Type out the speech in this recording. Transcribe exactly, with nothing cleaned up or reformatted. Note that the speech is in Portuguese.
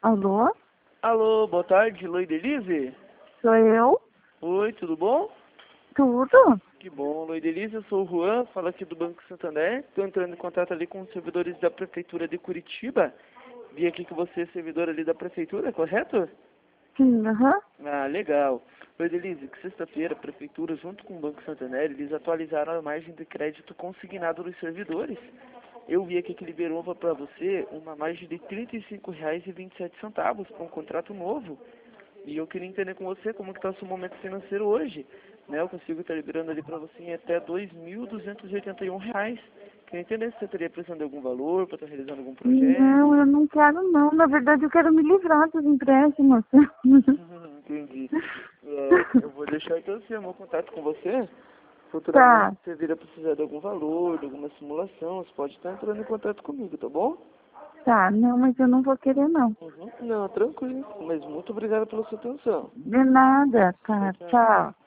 Alô? Alô, boa tarde, Loidelise? Sou eu? Oi, tudo bom? Tudo? Que bom, Loidelise, eu sou o Juan, falo aqui do Banco Santander. Estou entrando em contato ali com os servidores da Prefeitura de Curitiba. Vi aqui que você é servidor ali da Prefeitura, correto? Sim, aham. Ah, legal. Loidelise, que sexta-feira a Prefeitura, junto com o Banco Santander, eles atualizaram a margem de crédito consignado dos servidores. Eu vi aqui que liberou para você uma margem de trinta e cinco reais e vinte e sete centavos para um contrato novo. E eu queria entender com você como que está o seu momento financeiro hoje. Né? Eu consigo estar liberando ali para você em até dois mil duzentos e oitenta e um reais. Queria entender se você estaria precisando de algum valor para estar realizando algum projeto. Não, eu não quero não. Na verdade, eu quero me livrar dos empréstimos. Entendi. É, eu vou deixar então assim, o meu contato com você. Futuramente, Tá, se você vir a precisar de algum valor, de alguma simulação, você pode estar entrando em contato comigo, tá bom? tá. Não, mas eu não vou querer não. Uhum. Não, tranquilo. Mas muito obrigado pela sua atenção. De nada, Tchau, tá. tchau. Tchau.